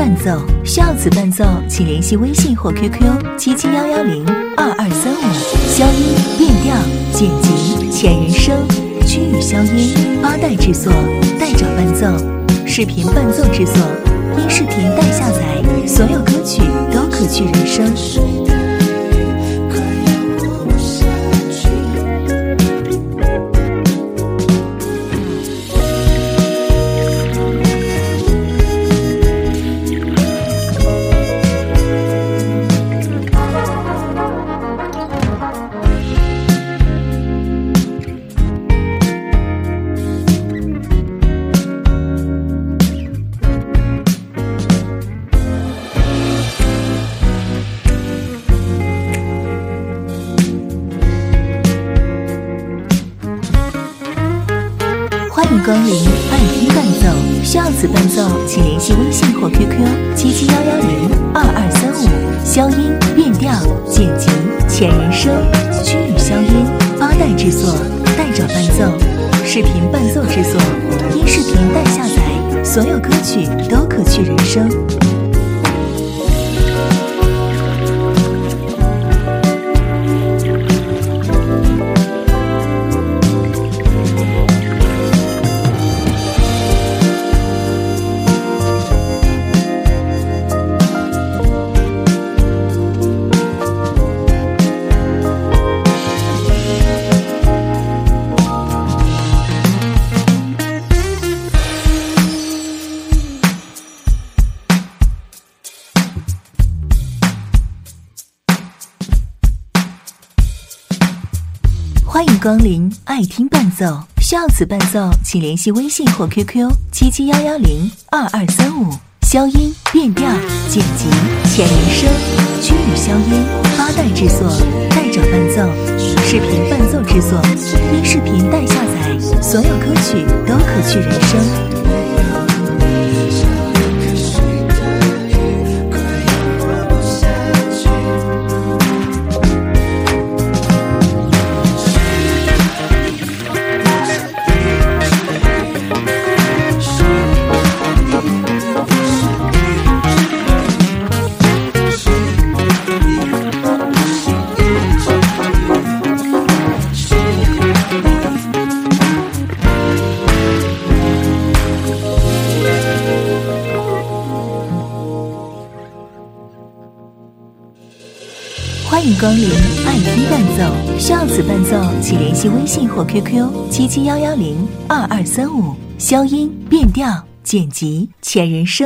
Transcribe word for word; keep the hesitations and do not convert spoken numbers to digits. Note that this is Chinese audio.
伴奏，需要此伴奏，请联系微信或 Q Q 七七幺幺零二二三五。消音、变调、剪辑、前人声、区域消音，八代制作，代找伴奏，视频伴奏制作，音视频代下载，所有歌曲都可去人声。欢迎光临爱听伴奏，需要此伴奏，请联系微信或 Q Q 七七幺幺零二二三五。消音、变调、剪辑、前人声、区域消音，八代制作，代找伴奏，视频伴奏制作，音视频代下载，所有歌曲都可去人声。欢迎光临爱听伴奏，需要此伴奏，请联系微信或 Q Q 七七幺幺零二二三五。消音、变调、剪辑、前人声、区域消音，八代制作，代找伴奏，视频伴奏制作，音视频代下载，所有歌曲都可去人声。欢迎光临爱听伴奏，需要此伴奏，请联系微信或 Q Q 七七幺幺零二二三五。消音、变调、剪辑、前人声。